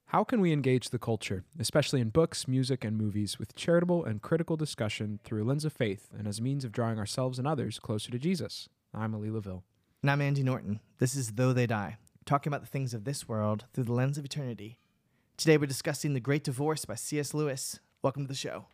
How can we engage the culture, especially in books, music, and movies, with charitable and critical discussion through a lens of faith and as a means of drawing ourselves and others closer to Jesus? I'm Ali Laville. And I'm Andy Norton. This is Though They Die, talking about the things of this world through the lens of eternity. Today we're discussing The Great Divorce by C.S. Lewis. Welcome to the show.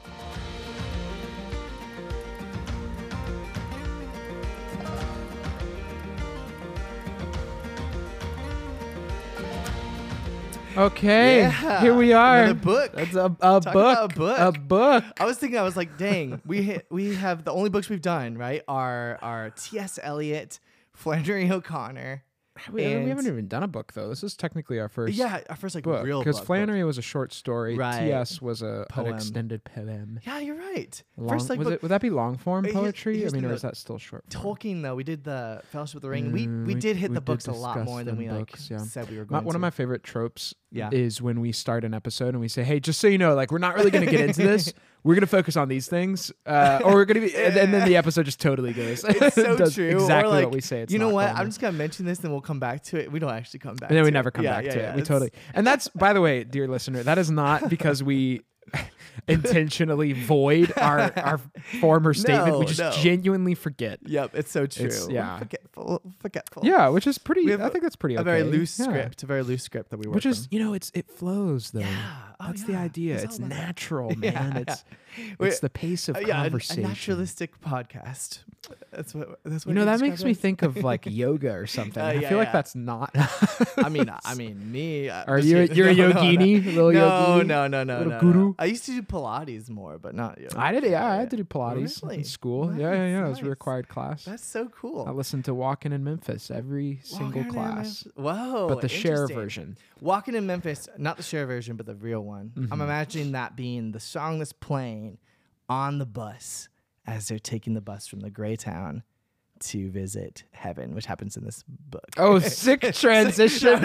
Okay, Yeah, here we are. another book. That's a Talking book. about a book. A book. I was like, dang, we have the only books we've done, right, are T.S. Eliot, Flannery O'Connor. We haven't even done a book, though. This is technically our first Our first book. real Because book. Flannery was a short story. Right. T.S. was an Poem. extended poem. Yeah, you're right. Long, First would that be long form Here's- poetry? here's I mean, the or note. is that still short form? Tolkien, though, we did the Fellowship of the Ring. Mm, We did hit we the did books a lot discuss more than them we books, yeah. said we were going One to. of my favorite tropes Yeah. is when we start an episode and we say, hey, just so you know, like, we're not really going to get into this. We're going to focus on these things. Or we're going to be, and then the episode just totally goes. It's so does true. Exactly Or like, what we say. It's you know not what? going I'm to. just going to mention this, then we'll come back to it. We don't actually come back And then to we it. never come Yeah, back yeah, to yeah. it. We It's- totally. And that's, by the way, dear listener, that is not because we intentionally void our former statement. We just no. genuinely forget. Yep, it's so true. It's- yeah. We're forgetful. Yeah, which is pretty. We have I think that's pretty. A okay. very loose Yeah. script. A very loose script that we work Which is, from. it flows though. Yeah. Oh, That's the yeah. idea. It's It's all about that. natural, Yeah, man. We're- It's the pace of a conversation. naturalistic podcast. That's what. You know, that makes me describe think of like yoga or something. I yeah, feel like yeah. that's not. it as. I mean, me. Are you? You're a yogini, little yogini. No, Little guru? I used to do Pilates more, but not yoga. I did. Yeah, I had to do Pilates Really? in school. Nice, Yeah. It was a nice. required class. That's so cool. I listened to Walking in Memphis every single Walking in class, Whoa. but the Cher interesting. version. Walking in Memphis, not the Cher version, but the real one. I'm Mm-hmm. imagining that being the song that's playing on the bus as they're taking the bus from the gray town to visit heaven, which happens in this book. Oh, sick transition.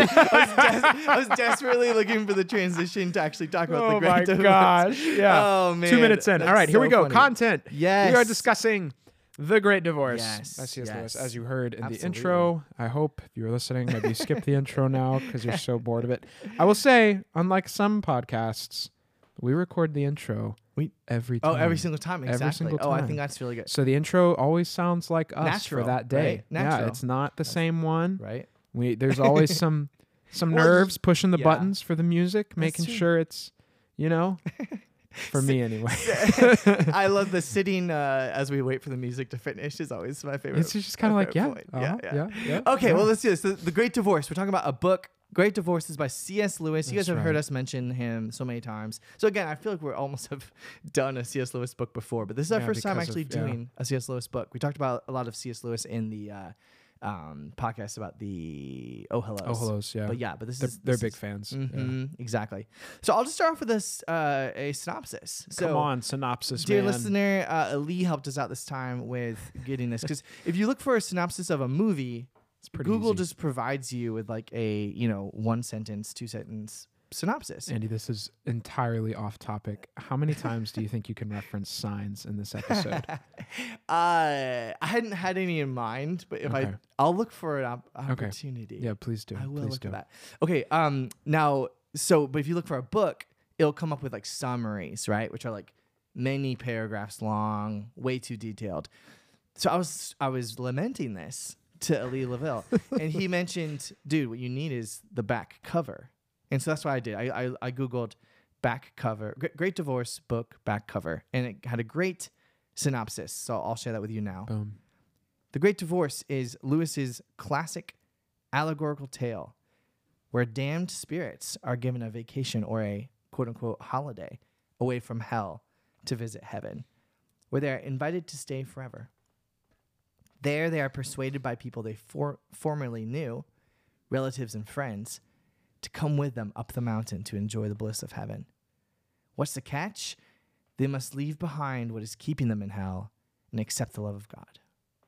I was desperately looking for the transition to actually talk about the Oh great my divorce. gosh. Yeah. Oh man. 2 minutes in. That's All right, here we so go. funny. Content. Yes. We are discussing The Great Divorce Yes, by C.S. Lewis. yes. As you heard in the Absolutely. intro, I hope if you were listening, maybe you skip the intro now because you're so bored of it. I will say, unlike some podcasts, we record the intro every time. Oh, every single time. Every Exactly. single Oh, I time. think that's really good. So the intro always sounds like us Natural, for that day. right? Natural. Yeah, it's not the same one. Right? There's always some Well, nerves pushing the yeah. buttons for the music, making true. sure it's, for me anyway. I love the sitting as we wait for the music to finish is always my favorite. It's just kind of my like, favorite yeah, point. yeah. Okay, well, let's do this. The Great Divorce. We're talking about a book. Great Divorce is by C.S. Lewis. You guys That's have heard right. us mention him so many times. So again, I feel like we almost have done a C.S. Lewis book before, but this is our Yeah, first time because actually of- yeah. doing a C.S. Lewis book. We talked about a lot of C.S. Lewis in the podcast about the Oh Hellos. Oh, hellos, yeah. But this They're, is they're this big is- fans. Mhm, exactly. So I'll just start off with this a synopsis. So Come on, synopsis, dear man. listener, Lee helped us out this time with getting this because if you look for a synopsis of a movie, It's pretty Google easy. just provides you with like a 1 sentence, 2 sentence synopsis. Andy, this is entirely off topic. How many times do you think you can reference signs in this episode? I hadn't had any in mind, but if Okay. I'll look for an opportunity. Yeah, please do. I will Please look do. at that. Okay. Now, but if you look for a book, it'll come up with like summaries, right? Which are like many paragraphs long, way too detailed. So I was lamenting this to Ali Laville, and he mentioned, dude, what you need is the back cover. And so that's what I did. I Googled back cover, Great Divorce book back cover, and it had a great synopsis. So I'll share that with you now. Boom. The Great Divorce is Lewis's classic allegorical tale where damned spirits are given a vacation or a quote-unquote holiday away from hell to visit heaven, where they are invited to stay forever. There they are persuaded by people they formerly knew, relatives and friends, to come with them up the mountain to enjoy the bliss of heaven. What's the catch? They must leave behind what is keeping them in hell and accept the love of God.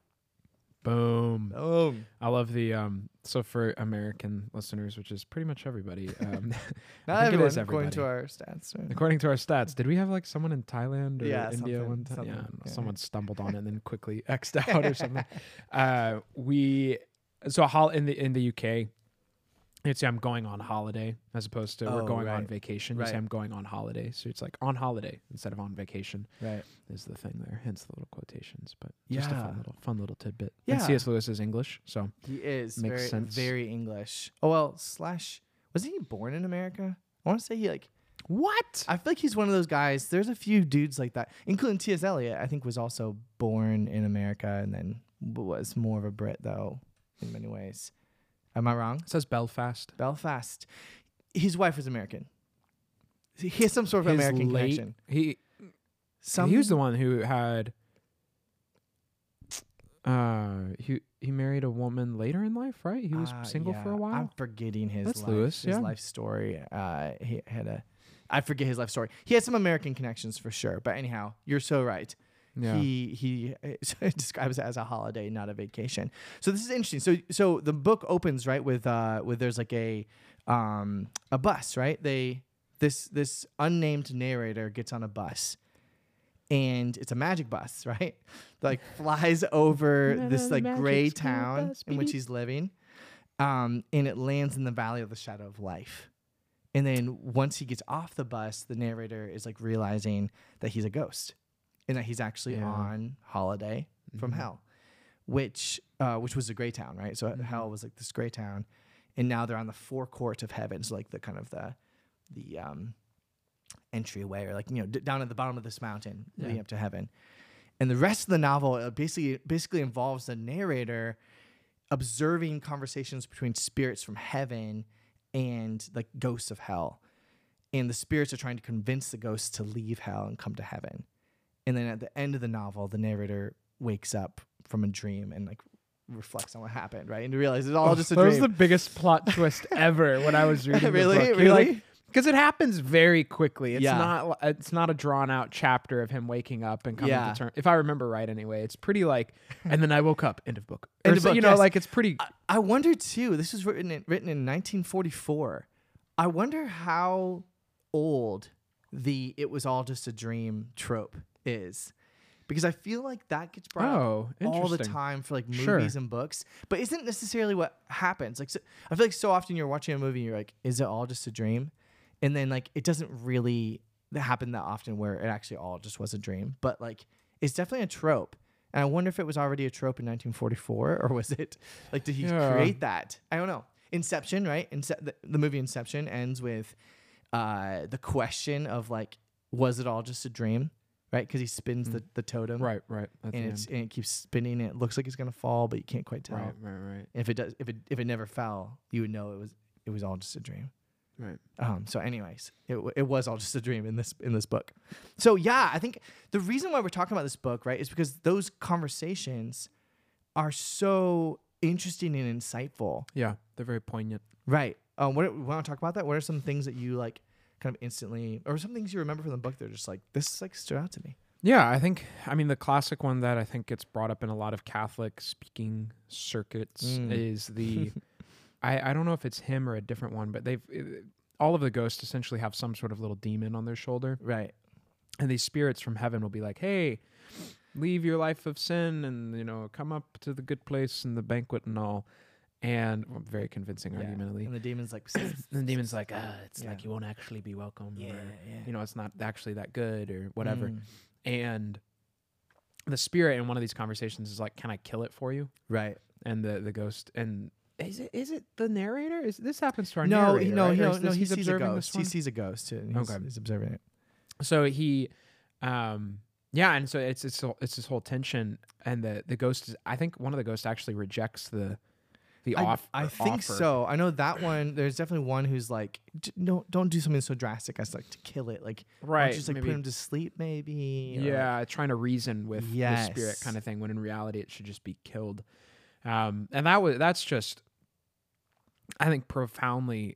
Boom. Oh, I love the so for American listeners, which is pretty much everybody. not I think it everyone, is according everybody. to our stats. Right? According to our stats, did we have like someone in Thailand or Yeah, India something- one time? something, Yeah, yeah. someone stumbled on it and then quickly X'd out or something. In the UK, You'd say I'm going on holiday as opposed to we're Oh, going on right. vacation. You say Right. I'm going on holiday. So it's like on holiday instead of on vacation Right. is the thing there. Hence the little quotations. But just a Yeah. fun little tidbit. Yeah. And C.S. Lewis is English, so He is Makes very, sense. very English. Oh, well, was he born in America? I want to say what? I feel like he's one of those guys. There's a few dudes like that, including T.S. Eliot. I think was also born in America and then was more of a Brit, though, in many ways. Am I wrong? It says Belfast. Belfast. His wife was American. He has some sort of American connection. He was the one who had. He married a woman later in life, right? He was single for a while. I'm forgetting his Lewis, his life story. He had I forget his life story. He had some American connections for sure. But anyhow, you're so right. Yeah. He describes it as a holiday, not a vacation. So this is interesting. So the book opens right with there's like a bus, right? This unnamed narrator gets on a bus. And it's a magic bus, right? Like flies over this like gray town in which he's living. And it lands in the valley of the shadow of life. And then once he gets off the bus, the narrator is like realizing that he's a ghost and that he's actually on holiday from hell, which was a gray town, right? So hell was like this gray town. And now they're on the forecourt of heaven. So like the kind of the entryway, or like, down at the bottom of this mountain leading up to heaven. And the rest of the novel basically involves the narrator observing conversations between spirits from heaven and like ghosts of hell. And the spirits are trying to convince the ghosts to leave hell and come to heaven. And then at the end of the novel, the narrator wakes up from a dream and like reflects on what happened, right? And realizes it's all just a dream. That was the biggest plot twist ever when I was reading Really? the book. Really? Because it happens very quickly. It's Yeah. not a drawn out chapter of him waking up and coming Yeah. to terms. If I remember right, anyway, it's pretty like. And then I woke up. End of book. End Or of so, book, you know, yes. like it's pretty. I wonder too. This was written in 1944. I wonder how old the "it was all just a dream" trope is, because I feel like that gets brought up all the interesting. time for like movies Sure. and books, but isn't necessarily what happens. Like, I feel like so often you're watching a movie and you're like, is it all just a dream? And then like it doesn't really happen that often where it actually all just was a dream. But like it's definitely a trope. And I wonder if it was already a trope in 1944, or was it like, did he create that? I don't know. Inception, right? The movie Inception ends with the question of like, was it all just a dream? Right? Because he spins the totem. Right. That's And it keeps spinning. And it looks like it's gonna fall, but you can't quite tell. Right. If it never fell, you would know it was all just a dream. Right. So anyways, it was all just a dream in this book. So yeah, I think the reason why we're talking about this book, right, is because those conversations are so interesting and insightful. Yeah, they're very poignant. Right. We want to talk about that? What are some things that you like kind of instantly, or some things you remember from the book that are just like, this like stood out to me? Yeah, I mean, the classic one that I think gets brought up in a lot of Catholic speaking circuits is the, I don't know if it's him or a different one, but all of the ghosts essentially have some sort of little demon on their shoulder. Right. And these spirits from heaven will be like, hey, leave your life of sin and, come up to the good place and the banquet and all. And very convincing argumentally. And the demon's like, And the demon's like, it's like you won't actually be welcome. Yeah, or, yeah. It's not actually that good or whatever. And the spirit in one of these conversations is like, can I kill it for you? Right. And the ghost, and is it the narrator? This happens to our No, narrator, no, right? Or no, is no. this- He sees a observing ghost. this He one? sees a ghost, and he's observing it. So he, and so it's this whole tension, and the ghost is. I think one of the ghosts actually rejects the offer. I think so. I know that one. There's definitely one who's like, no, don't do something so drastic as like to kill it. Like, why don't you just like put him to sleep, maybe. Yeah, trying to reason with the spirit Yes. kind of thing. When in reality, it should just be killed. And that's just, I think, profoundly.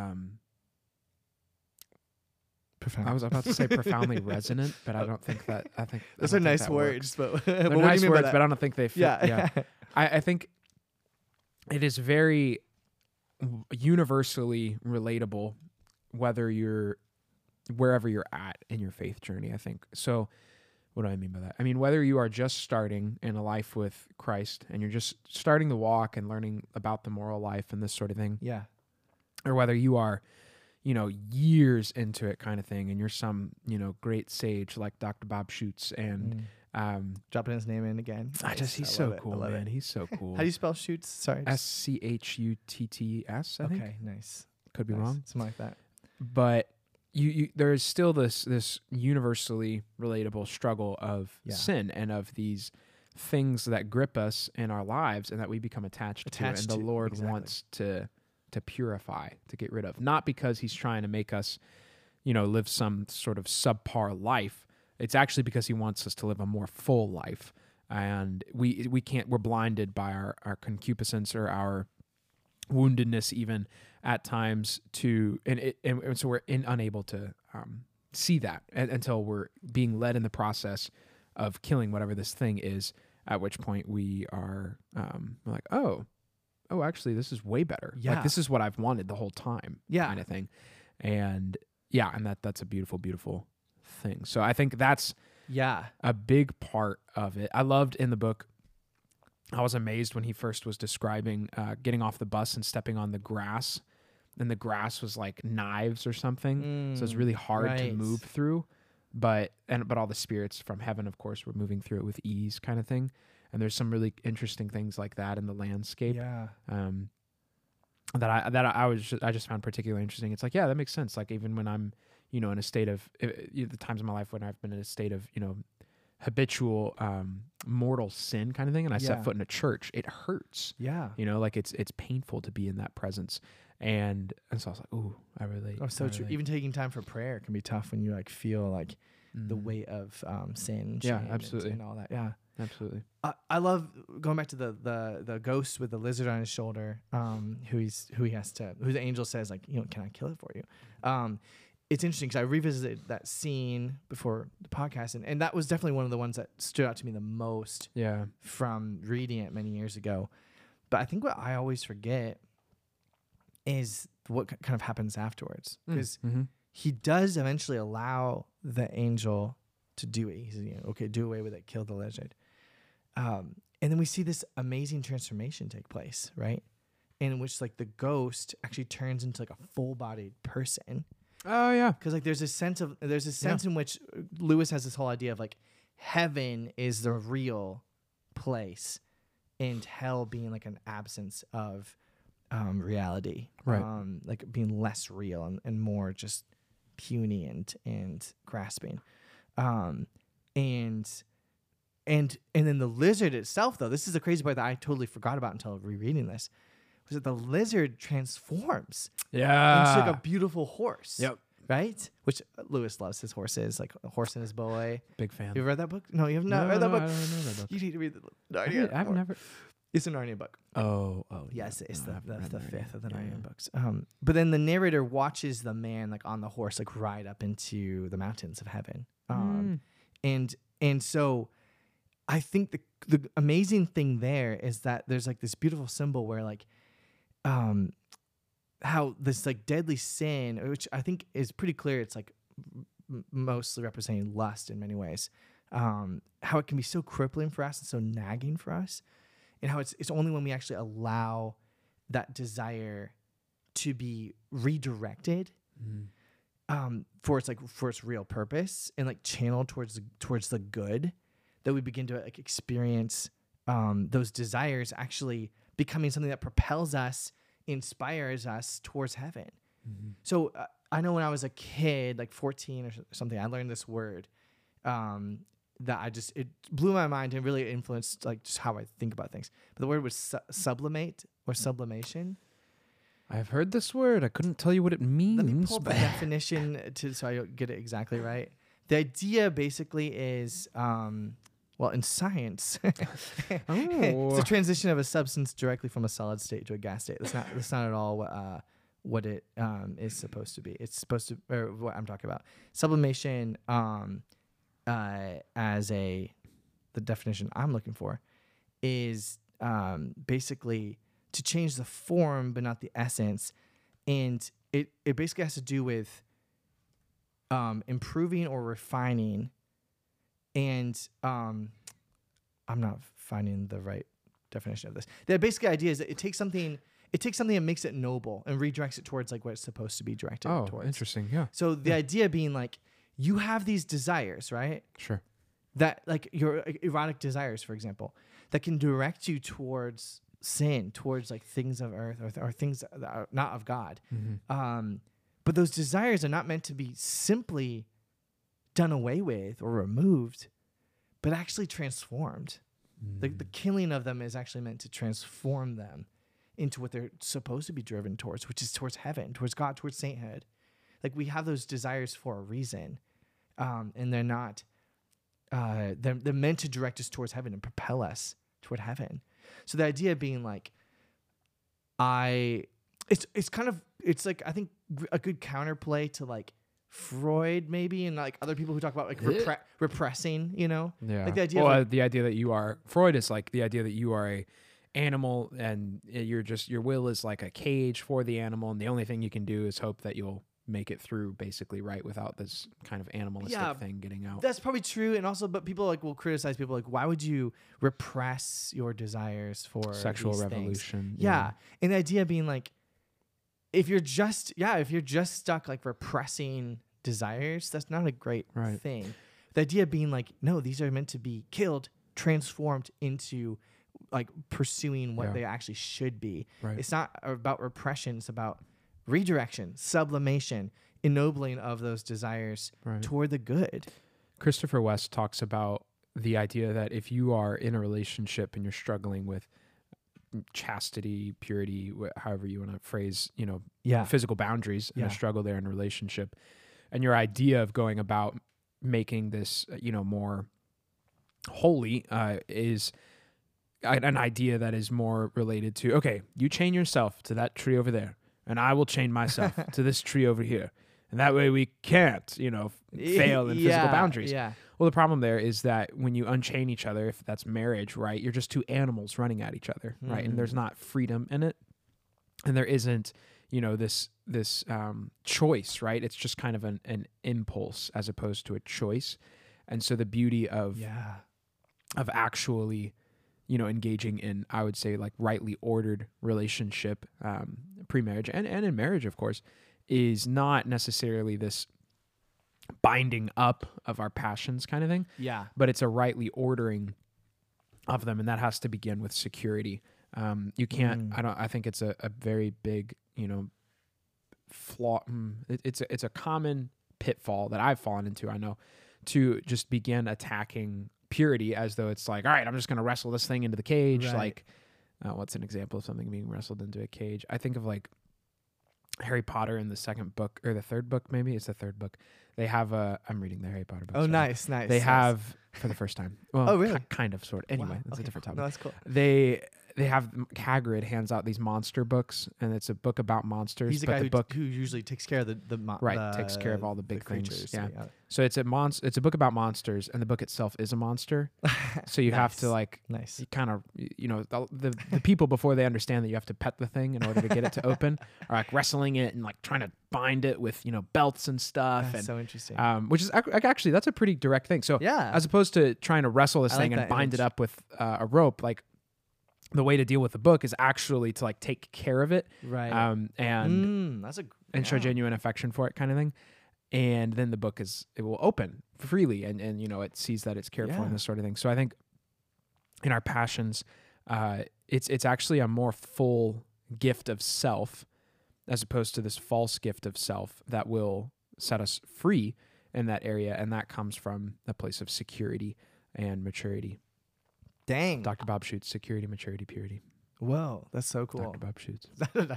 Profound. I was about to say profoundly resonant, but I don't think that. Those are nice words, but what They're do you nice mean by words, that? but I don't think they fit. Yeah. I think it is very universally relatable, wherever you're at in your faith journey. I think so. What do I mean by that? I mean, whether you are just starting in a life with Christ and you're just starting to walk and learning about the moral life and this sort of thing, Yeah. or whether you are, years into it kind of thing, and you're some, great sage like Dr. Bob Schutz, and dropping his name in again. he's so cool, man. He's so cool. How do you spell Schutz? Sorry. SCHUTTS, I think. Okay, nice. Could be wrong. Something like that. But you there is still this universally relatable struggle of sin and of these things that grip us in our lives and that we become attached to, and the Lord wants to purify, to get rid of. Not because he's trying to make us, live some sort of subpar life. It's actually because he wants us to live a more full life. And we're blinded by our concupiscence or our woundedness even at times and so we're unable to see that until we're being led in the process of killing whatever this thing is, at which point we are like, oh, actually this is way better. Yeah. Like, this is what I've wanted the whole time. Yeah. Kind of thing. And that's a beautiful, beautiful thing. So I think that's a big part of it. I loved in the book, I was amazed when he first was describing getting off the bus and stepping on the grass, and the grass was like knives or something. So it's really hard to move through, but all the spirits from heaven, of course, were moving through it with ease, kind of thing. And there's some really interesting things like that in the landscape. Yeah. That I just found particularly interesting. It's like, yeah, that makes sense. Like, even when I'm, in a state of the times in my life when I've been in a state of, habitual mortal sin kind of thing, and I set foot in a church, it hurts. Yeah. Like it's painful to be in that presence. And so I was like, ooh, I really. Oh, so true. Even taking time for prayer can be tough when you like feel like the weight of sin. Yeah, absolutely. And all that. Yeah. Absolutely. I love going back to the ghost with the lizard on his shoulder, who the angel says, like, can I kill it for you? It's interesting because I revisited that scene before the podcast, and that was definitely one of the ones that stood out to me the most from reading it many years ago. But I think what I always forget is what kind of happens afterwards, because he does eventually allow the angel to do it. He says, okay, do away with it, kill the lizard. And then we see this amazing transformation take place, right? In which like the ghost actually turns into like a full-bodied person. Oh yeah, because like there's a sense in which Lewis has this whole idea of like heaven is the real place, and hell being like an absence of reality, right? Like being less real and more just puny and grasping, and then the lizard itself, though, this is the crazy part that I totally forgot about until rereading this, was that the lizard transforms into like a beautiful horse. Yep. Right? Which Lewis loves his horses, like A Horse and His Boy. Big fan. You ever read that book? No, you have not read that book? I don't know that book. You need to read the Narnia. I've never. It's a Narnia book. Oh. Yes, it's the fifth of the Narnia books. But then the narrator watches the man like on the horse like ride up into the mountains of heaven. And so I think the amazing thing there is that there's like this beautiful symbol where like how this like deadly sin, which I think is pretty clear, it's like mostly representing lust in many ways, how it can be so crippling for us and so nagging for us, and how it's only when we actually allow that desire to be redirected for its real purpose and like channeled towards the good, that we begin to like experience those desires actually becoming something that propels us, inspires us towards heaven. So I know when I was a kid, like 14 or something, I learned this word that it blew my mind and really influenced like just how I think about things. But the word was sublimate or sublimation. I've heard this word. I couldn't tell you what it means. Let me pull up the definition so I get it exactly right. The idea basically is, well, in science, it's a transition of a substance directly from a solid state to a gas state. That's not at all what it is supposed to be. It's supposed to, or what I'm talking about. Sublimation, the definition I'm looking for, is basically to change the form but not the essence, and it basically has to do with improving or refining. And I'm not finding the right definition of this. The basic idea is that it takes something. it takes something that makes it noble and redirects it towards like what it's supposed to be directed Oh, towards. interesting. Yeah. So the idea being like, you have these desires, right? Sure. That like your erotic desires, for example, that can direct you towards sin, towards like things of earth or things that are not of God. Mm-hmm. But those desires are not meant to be simply done away with or removed, but actually transformed. The killing of them is actually meant to transform them into what they're supposed to be driven towards, which is towards heaven, towards God, towards sainthood. Like we have those desires for a reason, and they're not. They're meant to direct us towards heaven and propel us toward heaven. So the idea being like, it's like I think a good counterplay to like Freud maybe and like other people who talk about like repressing, you know? Yeah. Like the idea well, of like, the idea that you are Freud is like the idea that you are a animal and you're just your will is like a cage for the animal, and the only thing you can do is hope that you'll make it through basically right without this kind of animalistic thing getting out. That's probably true. And also, but people like will criticize people like, why would you repress your desires for Sexual these revolution. Things? Yeah. And the idea being like, if you're just stuck like repressing desires, that's not a great thing. The idea being like, no, these are meant to be killed, transformed into like pursuing what they actually should be. Right. It's not about repression. It's about redirection, sublimation, ennobling of those desires toward the good. Christopher West talks about the idea that if you are in a relationship and you're struggling with chastity, purity, however you want to phrase, physical boundaries and a struggle there in a relationship, and your idea of going about making this, more holy is an idea that is more related to, okay, you chain yourself to that tree over there, and I will chain myself to this tree over here. And that way we can't, fail in physical boundaries. Yeah. Well, the problem there is that when you unchain each other, if that's marriage, right, you're just two animals running at each other, right? And there's not freedom in it. And there isn't, this choice, right? It's just kind of an impulse as opposed to a choice. And so the beauty of actually, engaging in, I would say, like rightly ordered relationship, pre-marriage and in marriage, of course, is not necessarily this binding up of our passions kind of thing. Yeah. But it's a rightly ordering of them. And that has to begin with security. You can't, I think it's a very big, flaw. It's a common pitfall that I've fallen into, I know, to just begin attacking purity as though it's like, all right, I'm just going to wrestle this thing into the cage. Right. Like, what's an example of something being wrestled into a cage? I think of like Harry Potter in the second book or the third book, maybe it's the third book. They have I'm reading the Harry Potter book. Oh, nice. They have for the first time. Well, oh, really? Kind of, sort of. Anyway, Wow. that's a different topic. No, that's cool. They have Hagrid hands out these monster books, and it's a book about monsters. He's the guy who usually takes care of takes care of all the big creatures. things. Yeah. So it's a book about monsters, and the book itself is a monster. So you have to like you kind of the people before they understand that you have to pet the thing in order to get it to open are like wrestling it and like trying to bind it with belts and stuff. That's so interesting. Which is actually that's a pretty direct thing. So as opposed to trying to wrestle this thing and bind it up with a rope, like the way to deal with the book is actually to like take care of it, right? And show genuine affection for it, kind of thing. And then the book it will open freely, and it sees that it's cared for and this sort of thing. So I think in our passions, it's actually a more full gift of self as opposed to this false gift of self that will set us free in that area, and that comes from a place of security and maturity. Dang. Dr. Bob Schuchts, security, maturity, purity. Whoa, that's so cool. Dr. Bob Schuchts.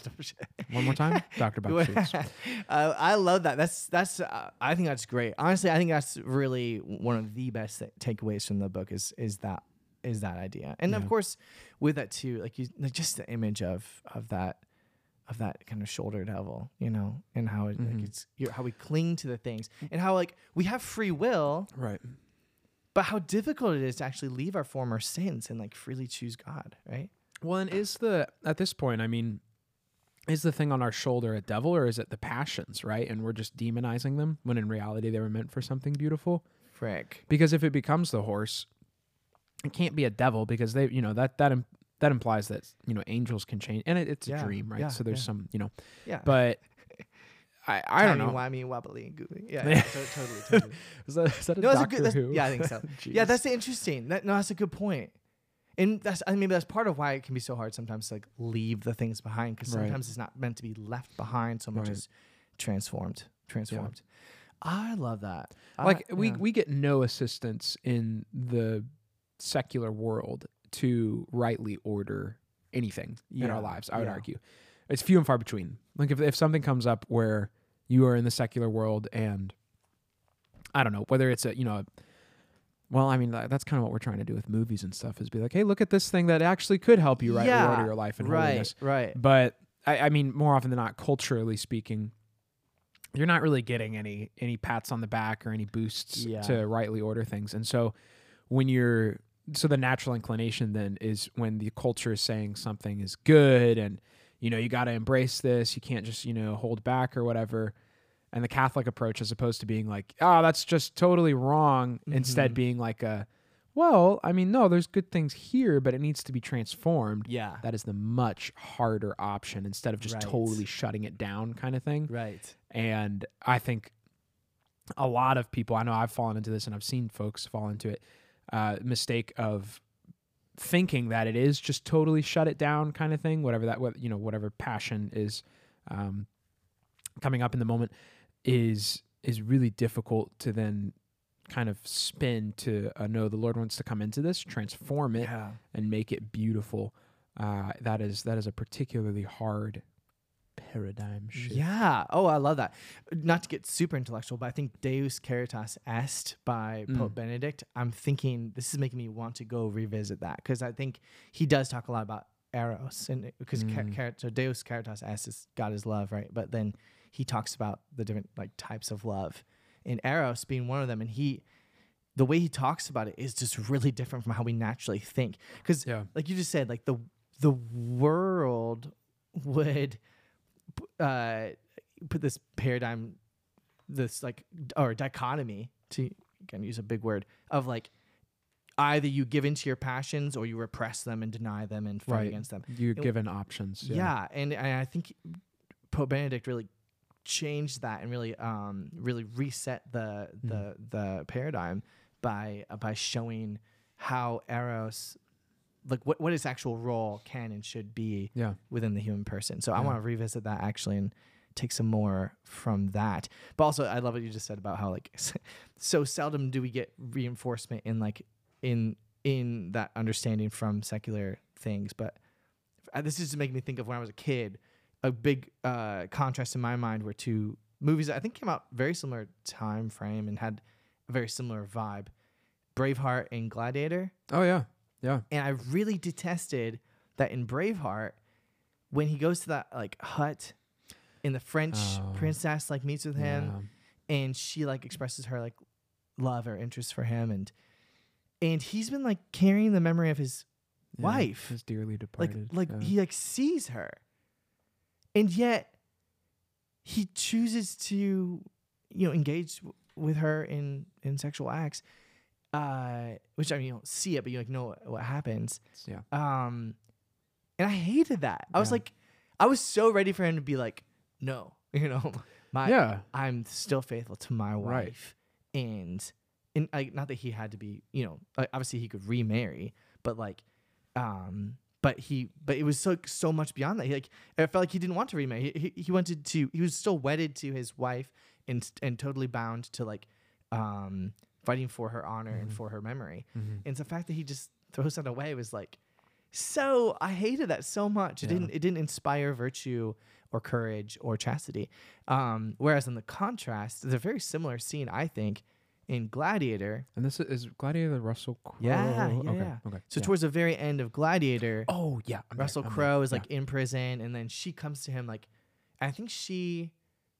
One more time, Dr. Bob Schuchts. I love that. That's. I think that's great. Honestly, I think that's really one of the best takeaways from the book is that idea. And of course, with that too, like just the image of that kind of shoulder devil, and how how we cling to the things, and how like we have free will, right? But how difficult it is to actually leave our former sins and like freely choose God, right? Well, and at this point, I mean, is the thing on our shoulder a devil, or is it the passions, right? And we're just demonizing them when in reality they were meant for something beautiful. Frick. Because if it becomes the horse, it can't be a devil because they, that that implies that, you know, angels can change, and it's a Yeah, dream, right? yeah, So there's yeah. some, you know, Yeah. but I don't know. Timey-wimey, wobbly, goofy. Yeah, totally. Is that a No, that's Doctor Who? yeah, I think so. Yeah, Jeez. that's interesting. That's a good point. And maybe that's part of why it can be so hard sometimes to like leave the things behind, because Right. sometimes it's not meant to be left behind so much Right. as transformed. I love that. Like yeah. we get no assistance in the secular world to rightly order anything in Yeah, our lives. I would yeah. argue it's few and far between. Like if something comes up where you are in the secular world, and I don't know whether it's well, I mean that's kind of what we're trying to do with movies and stuff, is be like, hey, look at this thing that actually could help you rightly order your life and holiness. Right. But I mean, more often than not, culturally speaking, you're not really getting any pats on the back or any boosts Yeah. to rightly order things. And so the natural inclination then is when the culture is saying something is good and, you know, you got to embrace this, you can't just, you know, hold back or whatever. And the Catholic approach, as opposed to being like, oh, that's just totally wrong, instead being like well, I mean, no, there's good things here, but it needs to be transformed. Yeah. That is the much harder option, instead of just Right. totally shutting it down kind of thing. Right. And I think a lot of people, I know I've fallen into this and I've seen folks fall into it, mistake of thinking that it is just totally shut it down kind of thing, whatever passion is coming up in the moment is really difficult to then kind of spin to no, the Lord wants to come into this, transform it, Yeah. and make it beautiful. That is a particularly hard paradigm shift. Yeah. Oh, I love that. Not to get super intellectual, but I think Deus Caritas Est by Pope Benedict, I'm thinking this is making me want to go revisit that, because I think he does talk a lot about eros, and because so Deus Caritas Est is God is love, right? But then he talks about the different like types of love, and eros being one of them. And the way he talks about it is just really different from how we naturally think, because like you just said, like the world would put this paradigm, this like, or dichotomy, to again use a big word, of like either you give into your passions or you repress them and deny them and fight against them. You're given options. Yeah. And I think Pope Benedict really changed that and really reset the paradigm by showing how eros, like what its actual role can and should be within the human person. So I want to revisit that actually and take some more from that. But also I love what you just said about how like so seldom do we get reinforcement in like in that understanding from secular things. But this is making me think of when I was a kid. A big contrast in my mind were two movies that I think came out very similar time frame and had a very similar vibe: Braveheart and Gladiator. Oh yeah. Yeah. And I really detested that in Braveheart, when he goes to that like hut and the French princess like meets with him and she like expresses her like love or interest for him, and he's been like carrying the memory of his wife, his dearly departed. He like sees her, and yet he chooses to engage with her in sexual acts. Which I mean, you don't see it, but you like know what happens. Yeah. And I hated that. I was like, I was so ready for him to be like, no, I'm still faithful to my wife, and like, not that he had to be, like, obviously he could remarry, but like, but it was so much beyond that. He like, I felt like he didn't want to remarry. He wanted to. He was still wedded to his wife and totally bound to like, fighting for her honor and for her memory. And the fact that he just throws that away was like, so I hated that so much. It didn't inspire virtue or courage or chastity. Whereas in the contrast, there's a very similar scene, I think, in Gladiator. And this is Gladiator the Russell Crowe? Yeah. Okay. So towards the very end of Gladiator, oh yeah, Russell Crowe is like in prison, and then she comes to him like, I think she's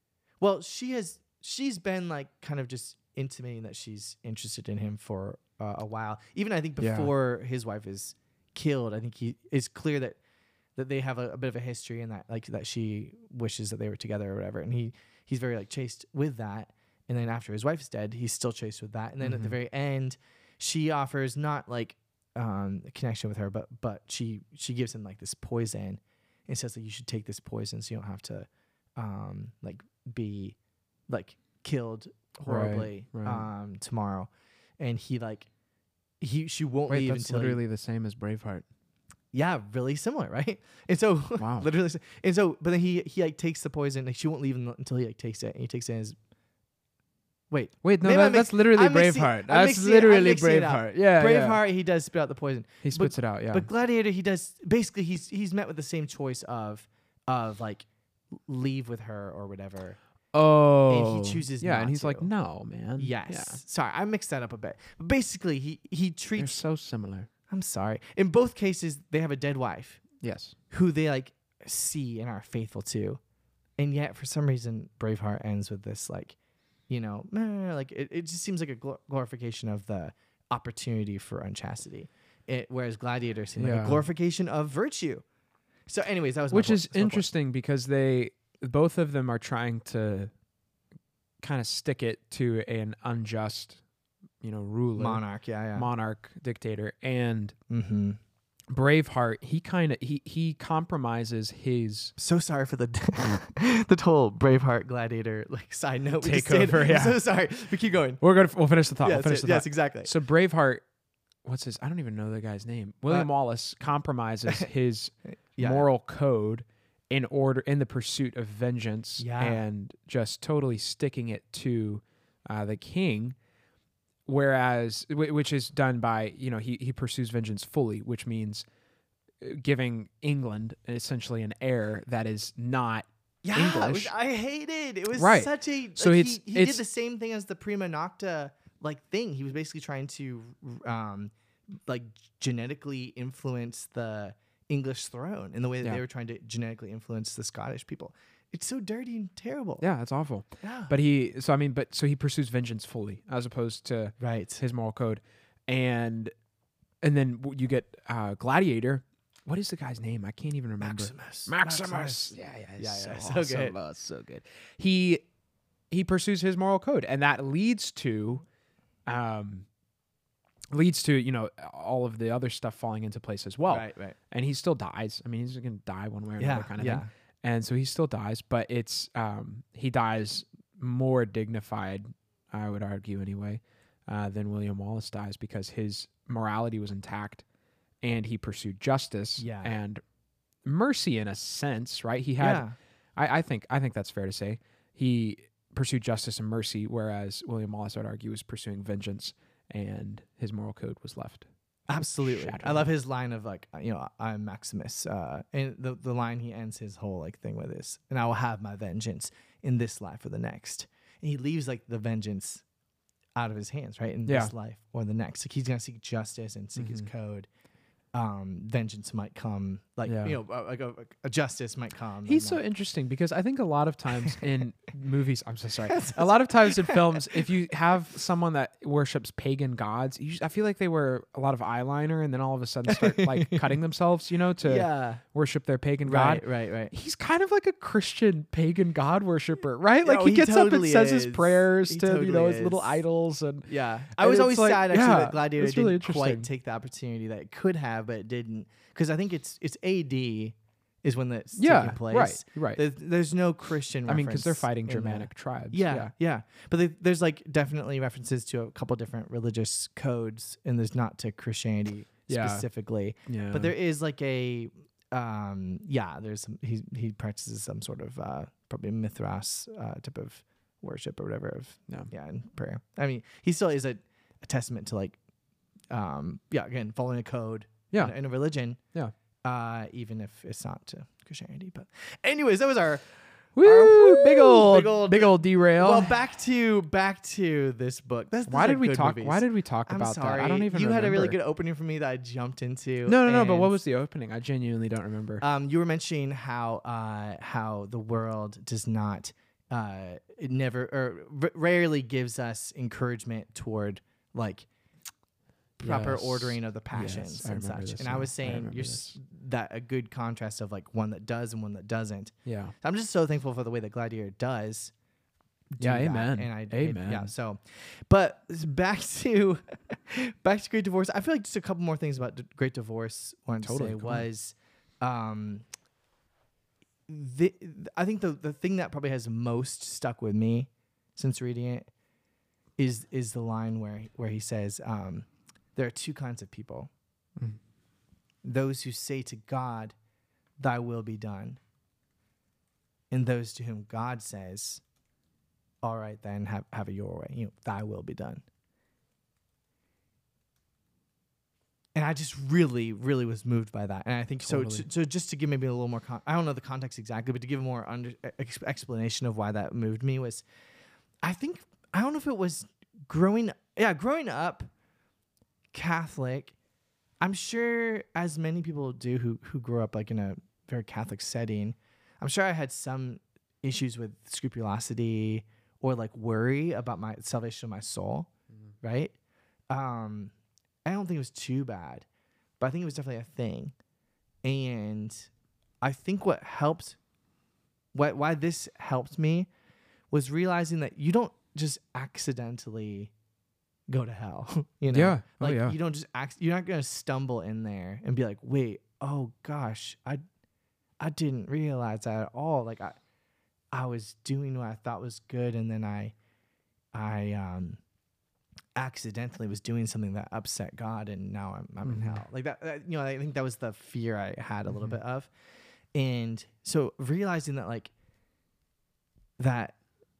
been like kind of just intimating that she's interested in him for a while. Even I think before his wife is killed, I think it's clear that they have a bit of a history, and that like that she wishes that they were together or whatever. And he's very like chaste with that. And then after his wife's dead, he's still chaste with that. And then at the very end, she offers not like connection with her, but she gives him like this poison and says that you should take this poison so you don't have to like be like killed horribly Right. tomorrow. And she won't Wait, leave that's until literally the same as Braveheart. yeah, really similar, right? And so Wow. literally, and so but then he like takes the poison, like she won't leave until he like takes it, and he takes it in his wait Wait, no, maybe I'm that's literally I'm mixing- Braveheart. I'm That's mixing it- I'm literally mixing it up. Braveheart. Yeah, Braveheart, he does spit out the poison. He spits it out. Yeah. But Gladiator, he does basically he's met with the same choice of like leave with her or whatever. oh. and he chooses Yeah, not and he's like, to. no, man. Yes. Yeah. Sorry, I mixed that up a bit. But basically, he They're treats. so similar. I'm sorry. In both cases, they have a dead wife Yes. who they like see and are faithful to, and yet for some reason, Braveheart ends with this like, like it just seems like a glorification of the opportunity for unchastity. Whereas Gladiator seemed like a Yeah. glorification of virtue. So, anyways, that was Which my is point. That's my point. interesting because both of them are trying to kind of stick it to an unjust, ruler, Monarch, yeah. monarch, dictator, and Mm-hmm. Braveheart. He compromises his So sorry for the the whole Braveheart Gladiator like side note. We just did. Takeover, yeah. I'm so sorry. But keep going. We'll finish the thought. We'll finish the yes, thought. exactly. So Braveheart, what's his? I don't even know the guy's name. William Wallace compromises his Yeah. moral code in the pursuit of vengeance Yeah. and just totally sticking it to the king. Whereas, which is done by, he pursues vengeance fully, which means giving England essentially an heir that is not Yeah, English. which I hated. It was Right. such a. So like, it's- he did it's- the same thing as the Prima Nocta like thing. He was basically trying to like genetically influence the English throne in the way that Yeah. they were trying to genetically influence the Scottish people. It's so dirty and terrible. Yeah, it's awful. Yeah. But he pursues vengeance fully as opposed to Right. his moral code, and then you get Gladiator. What is the guy's name? I can't even remember. Maximus. Yeah, Yeah, so so awesome. good. Oh, so good. He pursues his moral code, and that leads to all of the other stuff falling into place as well. Right. And he still dies. I mean, he's gonna die one way or Yeah. another, kind of Yeah. thing. And so he still dies, but it's he dies more dignified, I would argue anyway, than William Wallace dies because his morality was intact, and he pursued justice Yeah. and mercy in a sense, right? He had, Yeah. I think that's fair to say, he pursued justice and mercy, whereas William Wallace, I would argue, was pursuing vengeance, and his moral code was left. Absolutely. Shattered. I love his line of like, I'm Maximus. And the line he ends his whole like thing with is, and I will have my vengeance in this life or the next. And he leaves like the vengeance out of his hands, right? In this life or the next. Like he's going to seek justice and seek his code. Vengeance might come, like, like a justice might come. He's and, so like, interesting because I think a lot of times in movies, I'm so sorry, a lot of times in films, if you have someone that worships pagan gods, I feel like they wear a lot of eyeliner and then all of a sudden start like cutting themselves, to worship their pagan god. Right. He's kind of like a Christian pagan god worshiper, right? No, Like he he gets totally up and says is. his prayers He to, totally his little is. idols. And Yeah. I And was it's always like, sad actually yeah, that Gladiator it's really didn't quite interesting. take the opportunity that it could have, but it didn't. Because I think it's AD is when that's taking place. right. There's no Christian I mean, because they're reference fighting in the- Germanic tribes. Yeah. But there's like definitely references to a couple different religious codes, and there's not to Christianity Yeah. specifically. Yeah. But there is like a there's some he practices some sort of probably Mithras type of worship or whatever of and prayer. I mean, he still is a testament to like again following a code in a religion. Yeah. Even if it's not to Christianity. But anyways, that was our Woo! Big old derail. well, back to this book. Why did we talk? Movies. Why did we talk I'm about sorry. that? I don't even. You remember. had a really good opening for me that I jumped into. No. But and, what was the opening? I genuinely don't remember. You were mentioning how the world does not it never or rarely gives us encouragement toward like proper Yes. ordering of the passions I and remember such. this And I now. was I saying remember you're this. that a good contrast of like one that does and one that doesn't. Yeah. I'm just so thankful for the way that Gladiator does do Yeah, that. amen. And Amen. yeah. So, but back to Great Divorce. I feel like just a couple more things about Great Divorce. I wanted Totally, to say come on. was, I think the thing that probably has most stuck with me since reading it is the line where he says, there are two kinds of people: Mm. those who say to God, "Thy will be done," and those to whom God says, "All right, then have it your way. Thy will be done." And I just really, really was moved by that. And I think Totally. so just to give maybe a little more, I don't know the context exactly, but to give a more explanation of why that moved me was, I don't know if it was growing up Catholic. I'm sure, as many people do who grew up like in a very Catholic setting, I'm sure I had some issues with scrupulosity or like worry about my salvation of my soul, right? I don't think it was too bad, but I think it was definitely a thing. And I think why this helped me was realizing that you don't just accidentally go to hell. Yeah. Oh, Like yeah. you don't just you're not going to stumble in there and be like, "Wait, oh gosh, I didn't realize that at all." Like I was doing what I thought was good, and then I accidentally was doing something that upset God, and now I'm in hell. Like that, I think that was the fear I had a little bit of. And so realizing that like that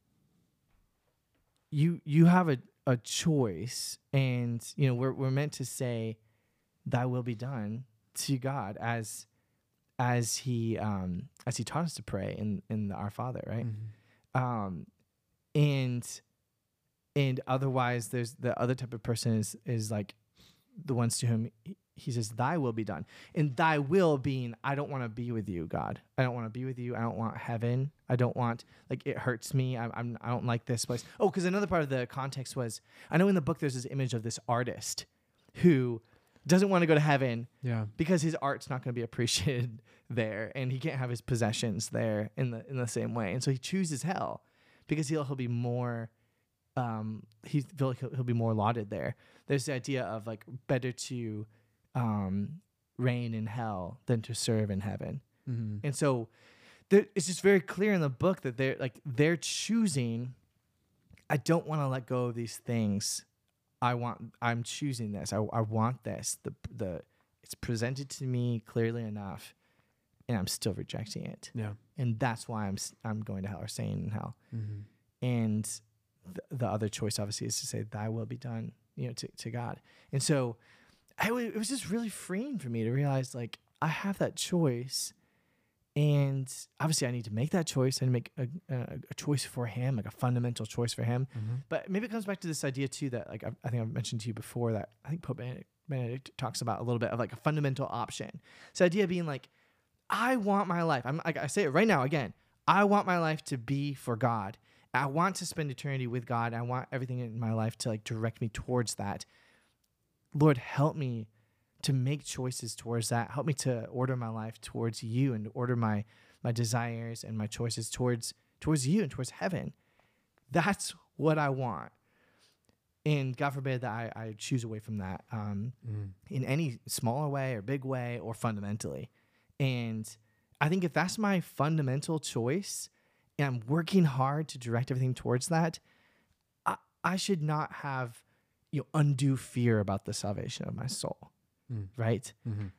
you have a choice, and we're meant to say thy will be done to God as he taught us to pray in the Our Father, right? And otherwise there's the other type of person is like the ones to whom he says thy will be done, and thy will being, I don't want to be with you, God. I don't want to be with you. I don't want heaven. I don't want, like, it hurts me. I don't like this place. Oh, because another part of the context was, I know in the book there's this image of this artist who doesn't want to go to heaven, Yeah. because his art's not going to be appreciated there, and he can't have his possessions there in the same way, and so he chooses hell because he'll be more he feel like he'll be more lauded there. There's the idea of like better to reign in hell than to serve in heaven. And so it's just very clear in the book that they're choosing, I don't want to let go of these things. I'm choosing this. I want this. It's presented to me clearly enough, and I'm still rejecting it. Yeah. And that's why I'm going to hell, or staying in hell. And the other choice obviously is to say thy will be done, to God. And so it was just really freeing for me to realize, like, I have that choice, and obviously I need to make that choice and make a choice for him, like a fundamental choice for him. But maybe it comes back to this idea too, that like I think I've mentioned to you before, that I think Pope Benedict talks about a little bit of like a fundamental option. So the idea being like, I want my life, I'm like, I say it right now again, I want my life to be for God. I want to spend eternity with God. I want everything in my life to like direct me towards that. Lord, help me to make choices towards that. Help me to order my life towards you, and order my desires and my choices towards you and towards heaven. That's what I want. And God forbid that I choose away from that in any smaller way or big way or fundamentally. And I think if that's my fundamental choice, and I'm working hard to direct everything towards that, I should not have undue fear about the salvation of my soul, right?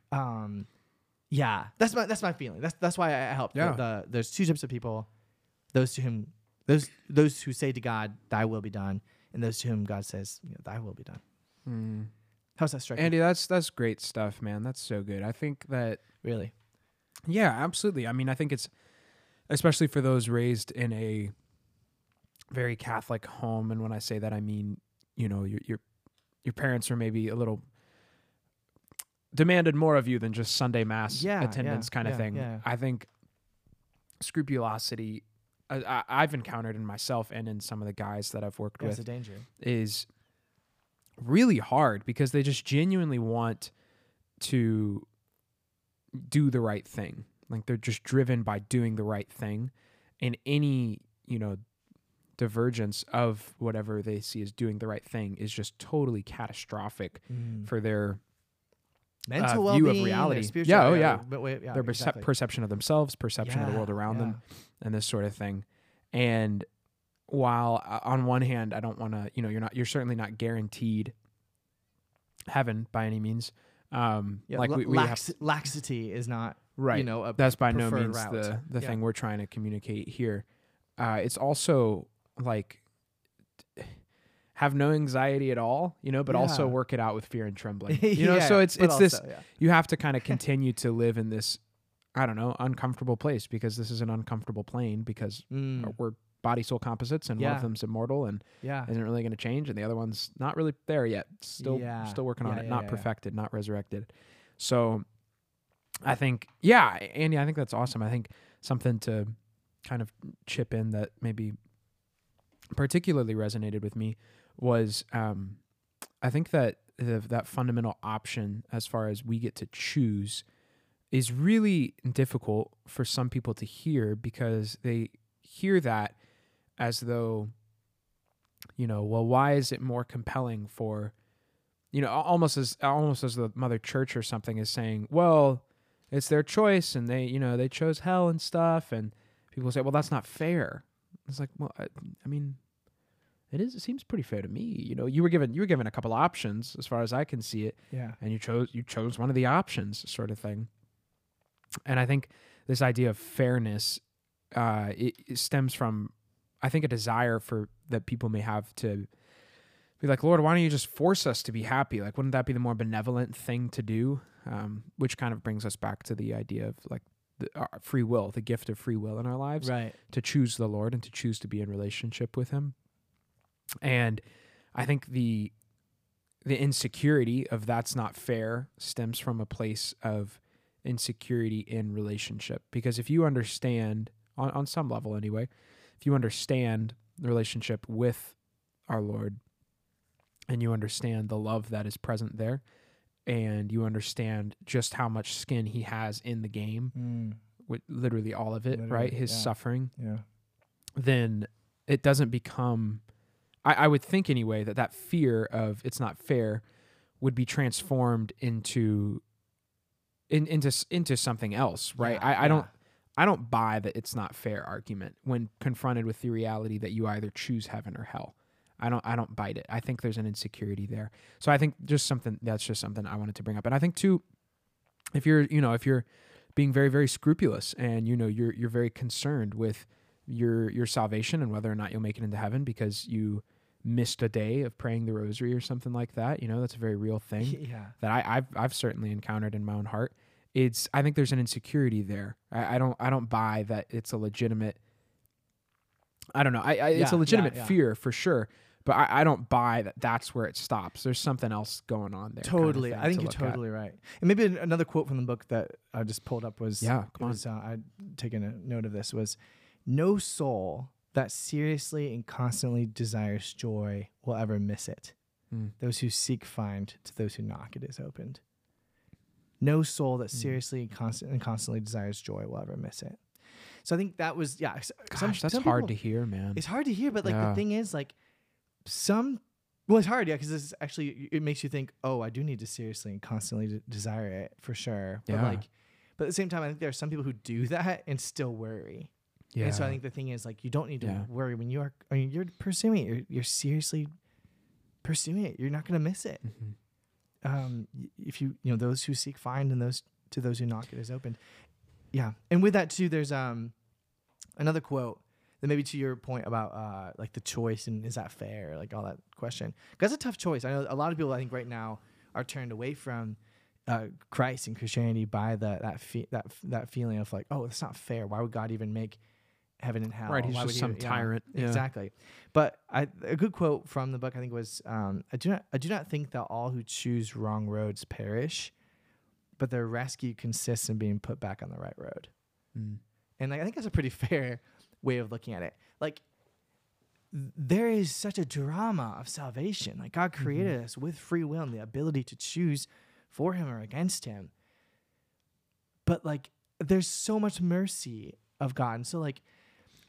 Yeah, that's my feeling. That's why I help. Yeah. There's two types of people: those who say to God, "Thy will be done," and those to whom God says, "Thy will be done." How's that striking? Andy, that's great stuff, man. That's so good. I think that, Really? yeah, absolutely. I mean, I think it's, especially for those raised in a very Catholic home, and when I say that, I mean, your parents are maybe a little demanded more of you than just Sunday mass attendance kind of thing. Yeah. I think scrupulosity, I've encountered in myself and in some of the guys that I've worked That's with, a danger. is really hard, because they just genuinely want to do the right thing. Like, they're just driven by doing the right thing, and any, divergence of whatever they see as doing the right thing is just totally catastrophic for their mental view well-being, of reality. their spiritual, Their perception of themselves, perception of the world around them, and this sort of thing. And while on one hand, I don't want to, you're certainly not guaranteed heaven by any means. Laxity is not right. That's by no means the thing we're trying to communicate here. It's also like have no anxiety at all, but also work it out with fear and trembling. So it's this. You have to kind of continue to live in this, I don't know, uncomfortable place, because this is an uncomfortable plane, because we're body soul composites, and one of them's immortal and isn't really going to change, and the other one's not really there yet. Still working on it, not perfected, not resurrected. So I think, Andy, I think that's awesome. I think something to kind of chip in that maybe particularly resonated with me was I think that that fundamental option, as far as we get to choose, is really difficult for some people to hear, because they hear that as though, well, why is it more compelling for, almost as the Mother Church or something is saying, well, it's their choice, and they chose hell and stuff, and people say, well, that's not fair. It's like, well, I mean, it seems pretty fair to me. You were given a couple options, as far as I can see it, and you chose one of the options, sort of thing. And I think this idea of fairness, it stems from, I think, a desire that people may have to be like, Lord, why don't you just force us to be happy? Like, wouldn't that be the more benevolent thing to do? Which kind of brings us back to the idea of like free will, the gift of free will in our lives, right? To choose the Lord and to choose to be in relationship with Him. And I think the insecurity of that's not fair stems from a place of insecurity in relationship. Because if you understand, on some level anyway, if you understand the relationship with our Lord, and you understand the love that is present there, and you understand just how much skin He has in the game, with literally all of it, right? His suffering, then it doesn't become, I would think anyway, that fear of it's not fair would be transformed into something else, right? I don't buy that it's not fair argument when confronted with the reality that you either choose heaven or hell. I don't bite it. I think there's an insecurity there. So I think that's just something I wanted to bring up. And I think too, if you're being very, very scrupulous, and you're very concerned with your salvation and whether or not you'll make it into heaven because you missed a day of praying the rosary or something like that, that's a very real thing that I've certainly encountered in my own heart. I think there's an insecurity there. I don't buy that it's a legitimate, I don't know. It's a legitimate fear for sure, but I don't buy that that's where it stops. There's something else going on there. Totally. I think you're totally right. And maybe another quote from the book that I just pulled up was, I'd taken a note of this, was, no soul that seriously and constantly desires joy will ever miss it. Those who seek find, to those who knock it is opened. No soul that seriously and constantly desires joy will ever miss it. So I think that was, Gosh, that's hard to hear, man. It's hard to hear, but the thing is, like, it's hard, because it's actually, it makes you think, oh, I do need to seriously and constantly desire it for sure. But but at the same time, I think there are some people who do that and still worry. Yeah. And so I think the thing is, like, you don't need to worry when you're pursuing it. You're seriously pursuing it. You're not going to miss it. If those who seek find, and to those who knock it is opened. Yeah. And with that too, there's another quote that, maybe to your point about like the choice and is that fair, like all that question. That's a tough choice. I know a lot of people, I think, right now are turned away from Christ and Christianity by that feeling of like, oh, it's not fair. Why would God even make heaven and hell? Right, he's just some tyrant. Yeah. Exactly. But a good quote from the book, I think, was, I do not think that all who choose wrong roads perish, but their rescue consists in being put back on the right road. And I think that's a pretty fair way of looking at it. Like, there is such a drama of salvation. Like, God created us with free will and the ability to choose for Him or against Him. But like, there's so much mercy of God. And so, like,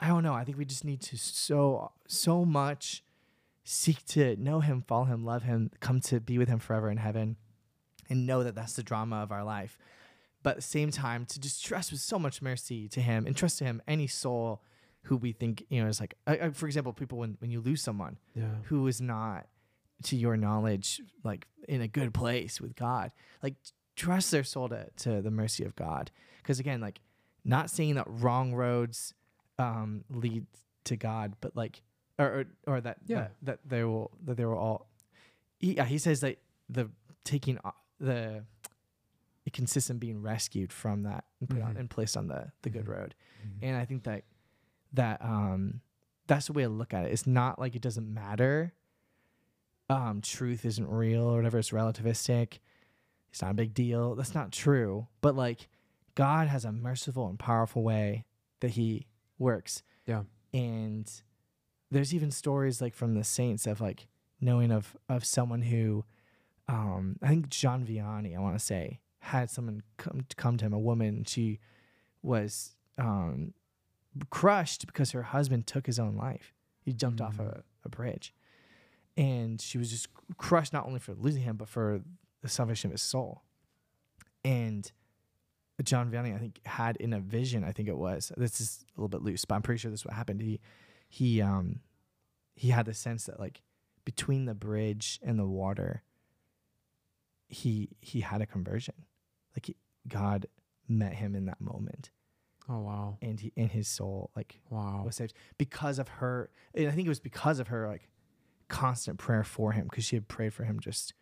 I don't know. I think we just need to so much seek to know him, follow him, love him, come to be with him forever in heaven, and know that that's the drama of our life. But at the same time, to just trust with so much mercy to him and trust to him any soul who we think, is like, for example, people, when you lose someone who is not, to your knowledge, like in a good place with God, like trust their soul to the mercy of God. Because again, like not saying that wrong roads lead to God, but like, or that they will all, he says that the taking the it consists in being rescued from that and put on and placed on the good road. And I think that that's the way to look at it. It's not like it doesn't matter. Truth isn't real or whatever. It's relativistic. It's not a big deal. That's not true. But like God has a merciful and powerful way that he works. Yeah. And there's even stories like from the saints of like knowing of someone who, I think John Vianney, I want to say, had someone come to him, a woman. She was crushed because her husband took his own life. He jumped off a bridge. And she was just crushed, not only for losing him, but for the salvation of his soul. And John Vianney, I think, had in a vision, I think it was, this is a little bit loose, but I'm pretty sure this is what happened. He had the sense that like between the bridge and the water, he had a conversion. Like God met him in that moment. Oh, wow. And he, in his soul, like, wow, was saved because of her. And I think it was because of her, like, constant prayer for him, because she had prayed for him just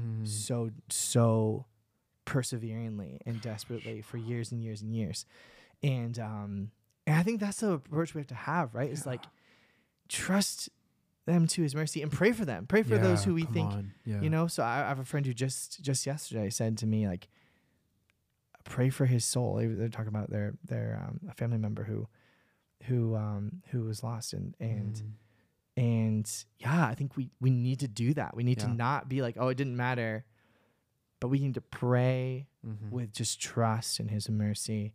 so perseveringly and desperately for years and years and years. And I think that's the approach we have to have, right? It's like, trust them to his mercy and pray for them. Pray for those who we think, so I have a friend who just yesterday said to me, like, pray for his soul. They're talking about their a family member who was lost, and I think we need to do that. We need to not be like, oh, it didn't matter, but we need to pray with just trust in his mercy.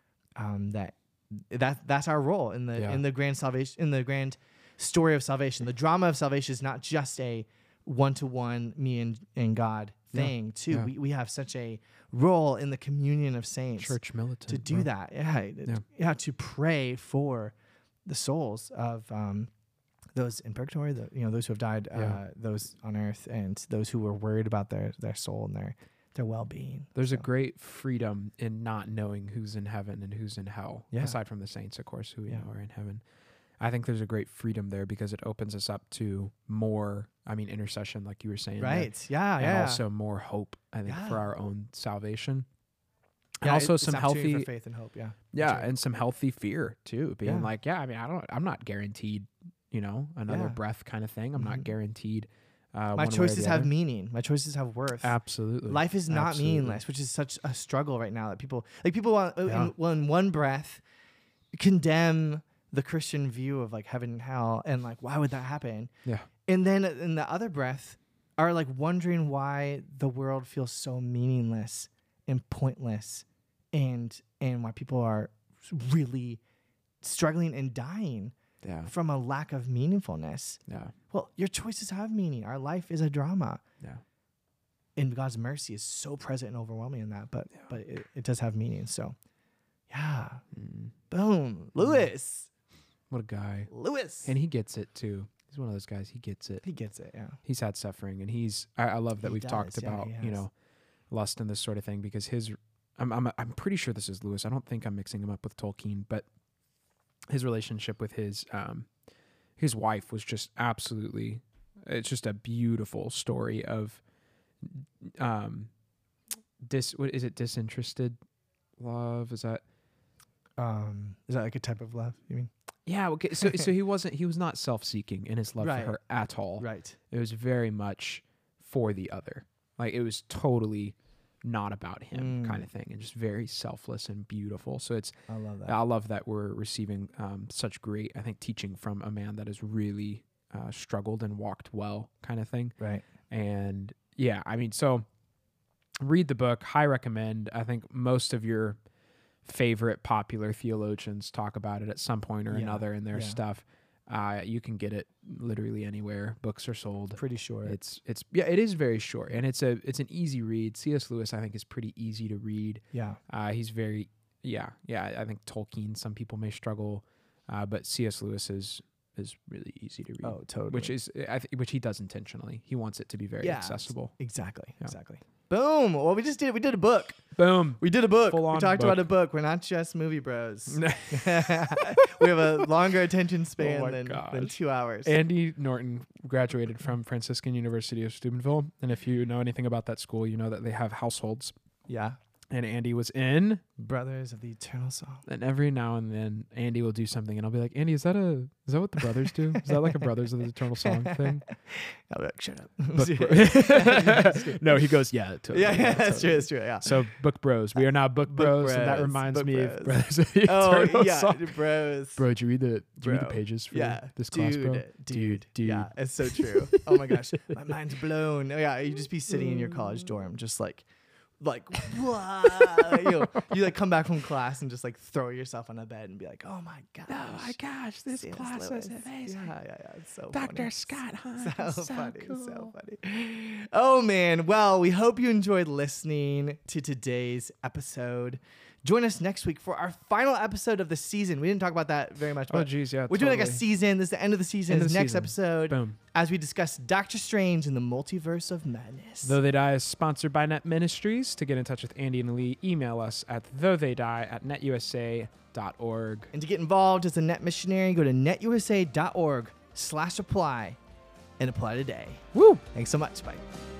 That's our role in the grand salvation, in the grand story of salvation. The drama of salvation is not just a one-to-one me and God thing too. We have such a role in the communion of saints, church militant, to do that. To pray for the souls of those in purgatory, those who have died, those on earth, and those who were worried about their soul and their well-being. There's a great freedom in not knowing who's in heaven and who's in hell, aside from the saints, of course, who we know are in heaven. I think there's a great freedom there because it opens us up to more, intercession, like you were saying. Right. There, and also more hope, I think, for our own salvation. And also some healthy for faith and hope. And some healthy fear too, being like, I'm not guaranteed, another breath kind of thing. I'm not guaranteed. My choices have meaning. My choices have worth. Absolutely. Life is not meaningless, which is such a struggle right now that people want, in one breath, condemn the Christian view of like heaven and hell, and like, why would that happen? Yeah. And then in the other breath are like wondering why the world feels so meaningless and pointless, and why people are really struggling and dying from a lack of meaningfulness. Yeah. Well, your choices have meaning. Our life is a drama. Yeah. And God's mercy is so present and overwhelming in that, but it does have meaning. So, boom, Lewis. What a guy. Lewis. And he gets it too. He's one of those guys. He gets it. He gets it. Yeah. He's had suffering, and I love that we've talked about lust and this sort of thing, because I'm pretty sure this is Lewis. I don't think I'm mixing him up with Tolkien, but his relationship with his wife was just absolutely. It's just a beautiful story of what is it? Disinterested love? Is that like a type of love? You mean? Yeah. Okay. So he was not self-seeking in his love for her at all. Right. It was very much for the other. Like, it was totally not about him kind of thing, and just very selfless and beautiful. So I love that. I love that we're receiving such great, I think, teaching from a man that has really struggled and walked well, kind of thing. Right. And so read the book. High recommend. I think most of your favorite popular theologians talk about it at some point or Yeah, another in their yeah. stuff. You can get it literally anywhere. Books are sold. Pretty short. It's it is very short, and it's an easy read. C.S. Lewis, I think, is pretty easy to read. Yeah. He's very I think Tolkien, some people may struggle, but C.S. Lewis is really easy to read. Oh, totally. Which he does intentionally. He wants it to be very accessible. Exactly. Yeah. Exactly. Boom. Well, we did a book. Boom. We did a book. Full-on We talked book. about a book. We're not just movie bros. We have a longer attention span Oh my than gosh. 2 hours. Andy Norton graduated from Franciscan University of Steubenville, and if you know anything about that school, you know that they have households. Yeah. And Andy was in, Brothers of the Eternal Song. and every now and then Andy will do something, and I'll be like, Andy, is that what the brothers do? Is that like a Brothers of the Eternal Song thing? I'll be like, shut up. No, he goes, yeah, totally. Yeah, that's totally. true. That's true. Yeah. So book bros, we are now book bros, and that bros, reminds book me bros. of Brothers of the Oh, Eternal yeah. Song. Bros. Bro, did you read the Bro. pages for Yeah. this class, bro? Dude. Dude. Yeah, it's so true. Oh my gosh. My mind's blown. Oh yeah, you just be sitting in your college dorm, just like, wow. you like come back from class and just like throw yourself on a bed and be like, oh my gosh. Oh my gosh, this C.S. class Lewis. is amazing. Yeah. It's so Dr. funny. Scott Hahn. So is so funny. cool. So funny. Oh man. Well, we hope you enjoyed listening to today's episode. Join us next week for our final episode of the season. We didn't talk about that very much, Oh, but geez, yeah. we're doing like a totally. season. This is the end of the season. End of This the next season. episode Boom. as we discuss Doctor Strange and the Multiverse of Madness. Though They Die is sponsored by Net Ministries. To get in touch with Andy and Lee, email us at thoughttheydie@netusa.org. And to get involved as a net missionary, go to netusa.org/apply and apply today. Woo! Thanks so much. Bye.